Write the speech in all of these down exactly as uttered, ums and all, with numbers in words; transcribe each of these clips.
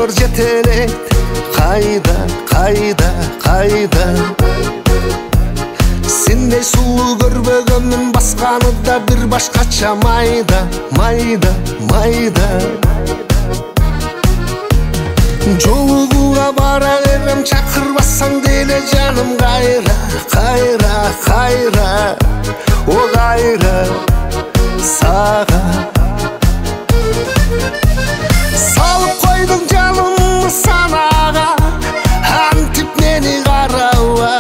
Ömür жетелейт кайда, кайда, кайда. Сендей сулуу көрбөгөнмүн, басканы да бир башкача майда, майда, майда. Жолугуга бара берем, чакырбасаң деле жаным кайра, кайра, кайра, о кайра сага. Салып койдуң жанымды санага, антип мени караба.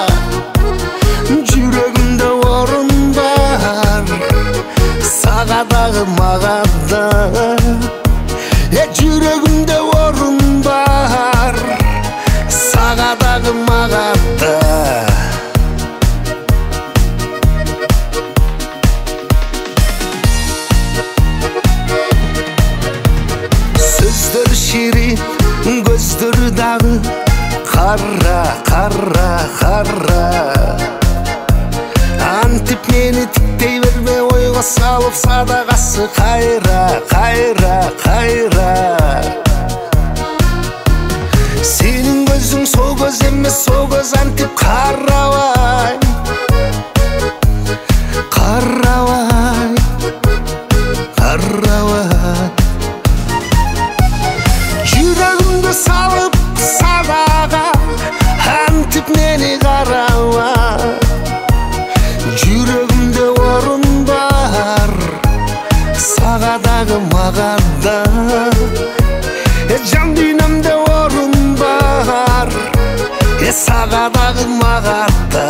Жүрөгүмдө орун бар, сага дагы мага да. Э жүрөгүмдө орун бар, сага дагы мага да. Сөздөр ширин, көздөр дагы кара, кара, кара. Антип мени тиктей берме, ойго салып садагасы кайра, кайра, кайра. Сенин көзүң со көз эмес, со көз антип карабай, карабай, карабай. Жүрөгүмдү салып садага, антип мени карабай. Жүрөгүмдө орун бар, сага дагы мага да. Э жан дүйнөмдө орун бар, э сага дагы мага да.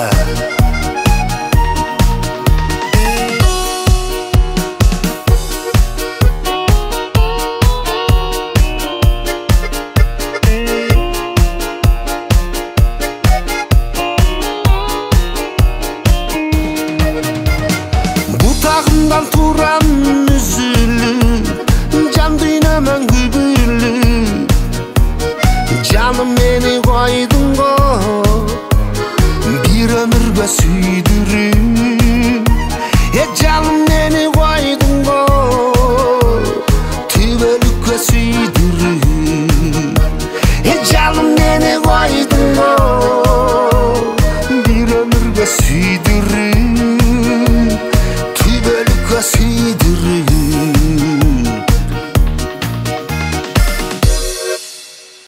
Бутагымдан турам үзүлүп, жан дүйнөмөн күбүлүп. Жаным мени койдуң го, бир өмүргө сүйдүрүп.